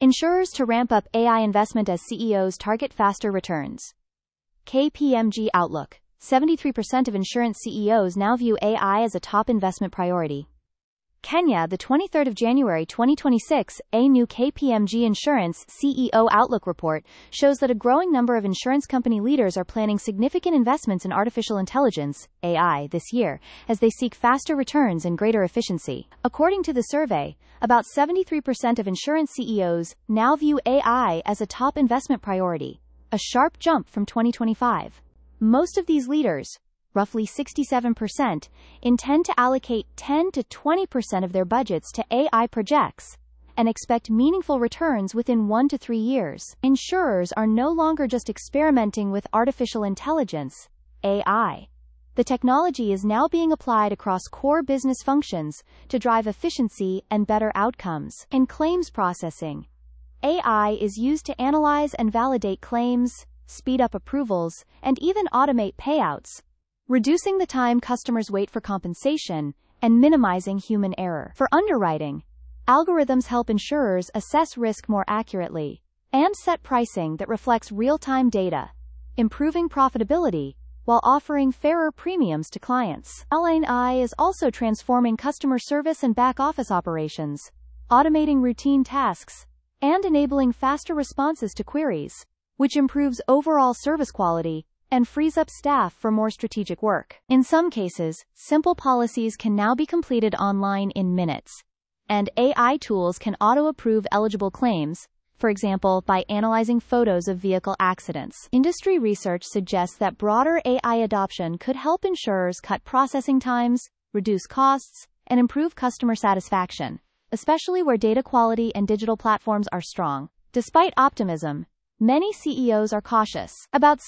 Insurers to ramp up AI investment as CEOs target faster returns. KPMG Outlook. 73% of insurance CEOs now view AI as a top investment priority. Kenya, the 23rd of January 2026, a new KPMG Insurance CEO Outlook report shows that a growing number of insurance company leaders are planning significant investments in artificial intelligence, AI, this year, as they seek faster returns and greater efficiency. According to the survey, about 73% of insurance CEOs now view AI as a top investment priority, a sharp jump from 2025. Most of these leaders, roughly 67%, intend to allocate 10 to 20% of their budgets to AI projects and expect meaningful returns within 1 to 3 years. Insurers are no longer just experimenting with artificial intelligence, AI. The technology is now being applied across core business functions to drive efficiency and better outcomes. In claims processing, AI is used to analyze and validate claims, speed up approvals, and even automate payouts, reducing the time customers wait for compensation and minimizing human error. For underwriting, algorithms help insurers assess risk more accurately and set pricing that reflects real-time data, improving profitability while offering fairer premiums to clients. AI is also transforming customer service and back-office operations, automating routine tasks, and enabling faster responses to queries, which improves overall service quality and frees up staff for more strategic work. In some cases, simple policies can now be completed online in minutes, and AI tools can auto-approve eligible claims, for example, by analyzing photos of vehicle accidents. Industry research suggests that broader AI adoption could help insurers cut processing times, reduce costs, and improve customer satisfaction, especially where data quality and digital platforms are strong. Despite optimism, many CEOs are cautious. About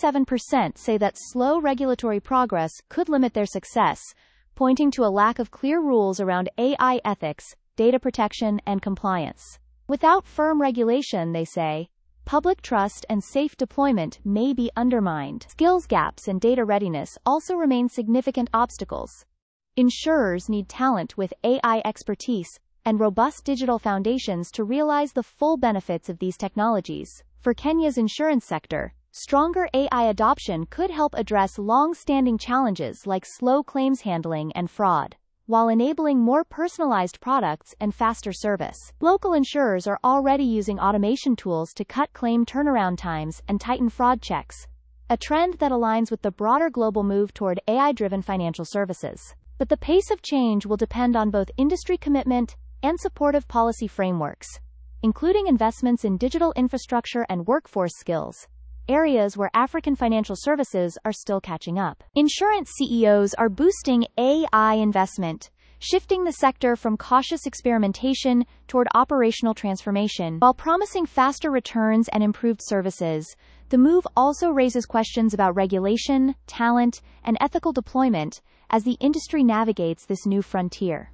77% say that slow regulatory progress could limit their success, pointing to a lack of clear rules around AI ethics, data protection, and compliance. Without firm regulation, they say, public trust and safe deployment may be undermined. Skills gaps and data readiness also remain significant obstacles. Insurers need talent with AI expertise and robust digital foundations to realize the full benefits of these technologies. For Kenya's insurance sector, stronger AI adoption could help address long-standing challenges like slow claims handling and fraud, while enabling more personalized products and faster service. Local insurers are already using automation tools to cut claim turnaround times and tighten fraud checks, a trend that aligns with the broader global move toward AI-driven financial services. But the pace of change will depend on both industry commitment and supportive policy frameworks, including investments in digital infrastructure and workforce skills, areas where African financial services are still catching up. Insurance CEOs are boosting AI investment, shifting the sector from cautious experimentation toward operational transformation. While promising faster returns and improved services, the move also raises questions about regulation, talent, and ethical deployment as the industry navigates this new frontier.